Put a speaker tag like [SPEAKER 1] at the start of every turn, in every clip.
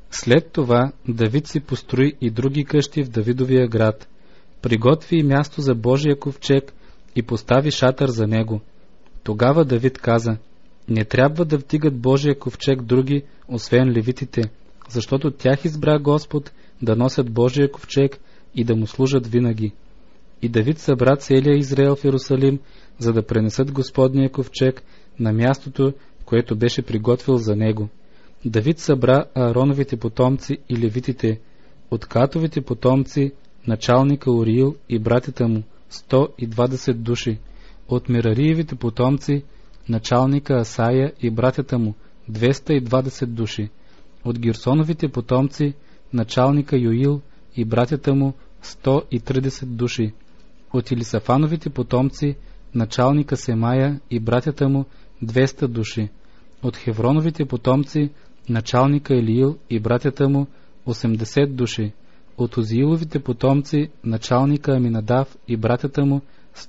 [SPEAKER 1] След това Давид си построи и други къщи в Давидовия град, приготви и място за Божия ковчег и постави шатър за него. Тогава Давид каза: не трябва да вдигат Божия ковчег други, освен левитите, защото тях избра Господ да носят Божия ковчег и да му служат винаги. И Давид събра целия Израел в Иерусалим, за да пренесат Господния ковчег на мястото, което беше приготвил за него. Давид събра Аароновите потомци и левитите, от Катовите потомци, началника Уриил и братята му, 120 души, от Мерариевите потомци, началника Асая и братята му, 220 души, от Гирсоновите потомци, началника Йоил и братята му, 130 души, от Елисафановите потомци, началника Семая и братята му, 200 души, от Хевроновите потомци, началника Елиил и братята му, 80 души, от Узииловите потомци, началника Аминадав и братята му,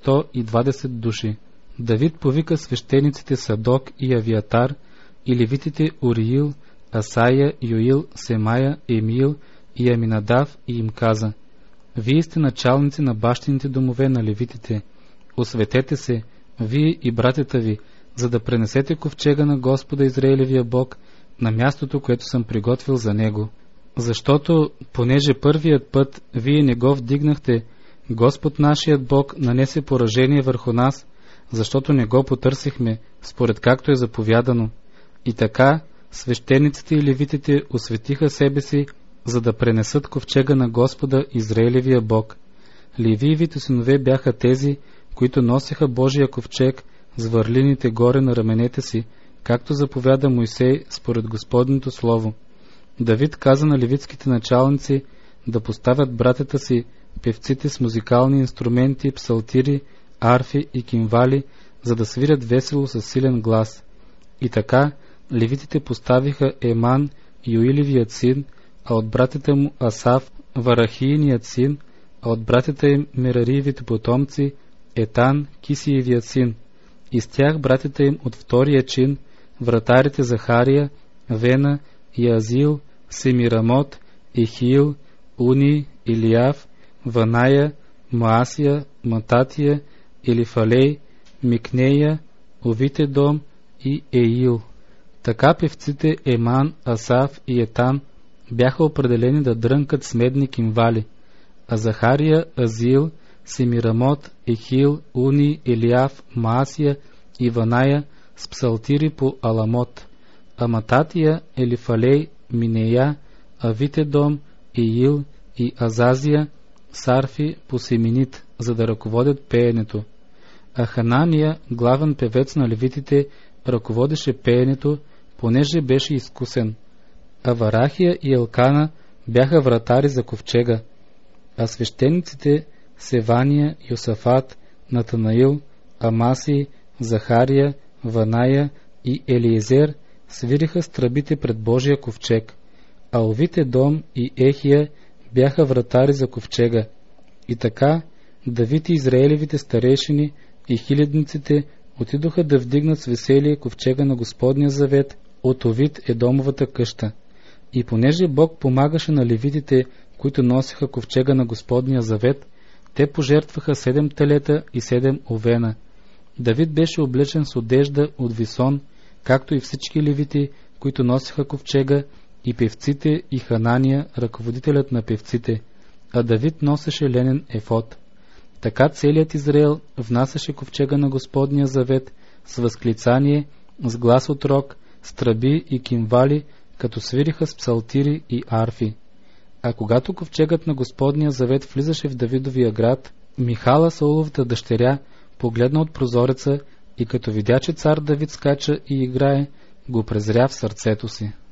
[SPEAKER 1] 120 души. Давид повика свещениците Садок и Авиатар и левитите Уриил, Асая, Йоил, Семая, Емил и Аминадав и им каза: вие сте началници на бащините домове на левитите. Осветете се, вие и братята ви, за да пренесете ковчега на Господа Израилевия Бог на мястото, което съм приготвил за него. Защото, понеже първият път вие не го вдигнахте, Господ нашият Бог нанесе поражение върху нас, защото не го потърсихме, според както е заповядано. И така, свещениците и левитите осветиха себе си, за да пренесат ковчега на Господа Израилевия Бог. Левиевите синове бяха тези, които носеха Божия ковчег с върлините горе на раменете си, както заповяда Мойсей според Господното слово. Давид каза на левитските началници да поставят братята си, певците с музикални инструменти, псалтири, арфи и кимвали, за да свирят весело със силен глас. И така левитите поставиха Еман, Йоилевият син, а от братята му Асав, Варахийният син, а от братята им Мерариевите потомци, Етан, Кисиевият син. И с тях братята им от втория чин, вратарите Захария, Вена, Язил, Семирамот, Ехил, Уни, Илияв, Ваная, Маасия, Мататия, Елифалей, Микнея, Овитедом и Еил. Така певците Еман, Асав и Етан бяха определени да дрънкат с медни кимвали, а Захария, Азил, Семирамот, Ехил, Уни, Елияв, Маасия и Ваная с псалтири по Аламот, а Мататия, Елифалей, Минея, Авитедом, Еил и Азазия сарфи по семинит, за да ръководят пеенето. А Ханания, главен певец на левитите, ръководеше пеенето, понеже беше изкусен. А Варахия и Елкана бяха вратари за ковчега, а свещениците Севания, Йосафат, Натанаил, Амаси, Захария, Ваная и Елиезер свириха с тръбите пред Божия ковчег, а Овитедом и Ехия бяха вратари за ковчега. И така Давид и Израелевите старейшини и хилядниците отидоха да вдигнат с веселие ковчега на Господния завет от Овит Едомовата къща. И понеже Бог помагаше на левитите, които носиха ковчега на Господния завет, те пожертваха 7 телета и 7 овена. Давид беше облечен с одежда от висон, както и всички левити, които носиха ковчега, и певците, и Ханания, ръководителят на певците, а Давид носеше ленен ефод. Така целият Израел внасяше ковчега на Господния завет с възклицание, с глас от рог, с тръби и кимвали, като свириха с псалтири и арфи. А когато ковчегът на Господния завет влизаше в Давидовия град, Михала, Сауловата дъщеря, погледна от прозореца и като видя, че цар Давид скача и играе, го презря в сърцето си.